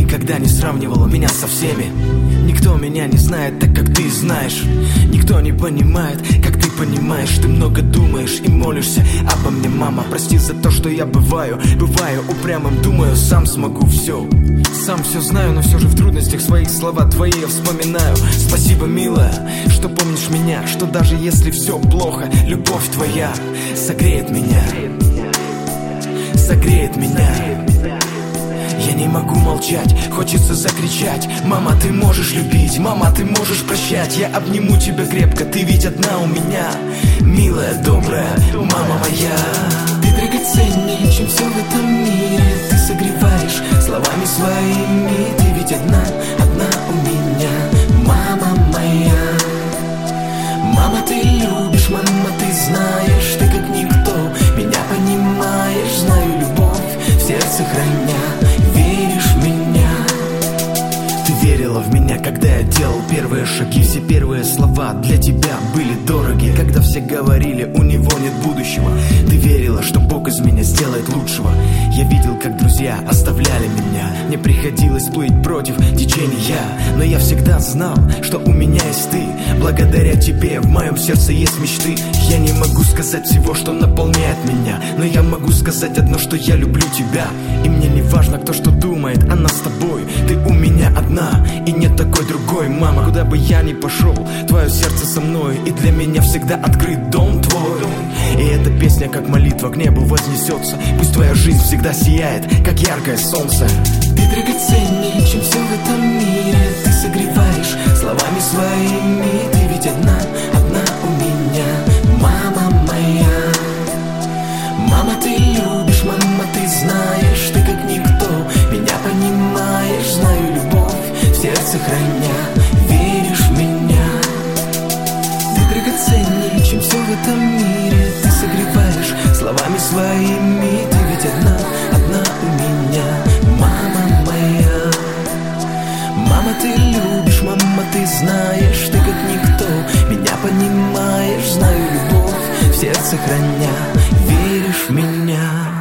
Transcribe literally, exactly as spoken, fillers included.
никогда не сравнивала меня со всеми. Никто меня не знает так, как ты знаешь. Никто не понимает, как ты понимаешь. Ты много думаешь и молишься обо мне, мама. Прости за то, что я бываю, бываю упрямым. Думаю, сам смогу все. Сам все знаю, но все же в трудностях своих слова твои я вспоминаю. Спасибо, милая, что помнишь меня, что даже если все плохо, любовь твоя согреет меня, согреет меня. Я не могу молчать, хочется закричать. Мама, ты можешь любить, мама, ты можешь прощать. Я обниму тебя крепко, ты ведь одна у меня. Милая, добрая, мама моя. Ты драгоценнее, чем все в этом мире. Ты согреваешь словами своими. Ты ведь одна, одна у меня. Мама моя. Мама, ты любишь, мама, ты знаешь. Ты как никто меня понимаешь. Знаю любовь в сердце храня. Веришь в меня. Ты верила в меня, когда я делал первые шаги. Все первые слова для тебя были дороги. Когда все говорили, у него нет будущего, ты верила, что Бог из меня сделает лучшего. Я видел, как друзья оставляли меня. Мне приходилось плыть против течения, но я всегда знал, что у меня есть ты. Благодаря тебе в моем сердце есть мечты. Я не могу сказать всего, что наполняет меня, но я могу сказать одно, что я люблю тебя. И мне не важно, кто что думает о нас с тобой. Ты у меня одна, и нет такой другой. Мама, куда бы я ни пошел, твое сердце со мной, и для меня всегда открыт дом твой. И эта песня, как молитва, к небу вознесется. Пусть твоя жизнь всегда сияет, как яркое солнце. Ты драгоценнее, чем все в этом мире. Ты согреваешь словами своими. Ты ведь одна, одна у меня. Мама моя. Мама, ты любишь, мама, ты знаешь. Ты как никто меня понимаешь. Знаю любовь в сердце храня. Веришь в меня. Ты драгоценнее, чем все в этом мире. Ты согреваешь словами своими. Ты ведь одна, одна у меня. Мама моя. Мама, ты любишь, мама, ты знаешь. Ты как никто меня понимаешь. Знаю любовь в сердце храня. Веришь в меня.